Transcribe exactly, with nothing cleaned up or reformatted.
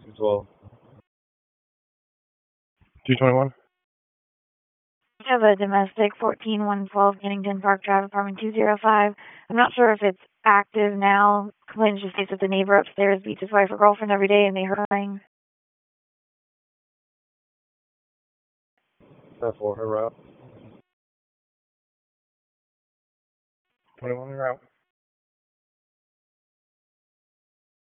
as well. two twenty-one. I have a domestic fourteen one twelve Kennington Park Drive, apartment two oh five. I'm not sure if it's active now. Complaint just states that the neighbor upstairs beats his wife or girlfriend every day and they heard crying. That's for her route. twenty-one, you're out.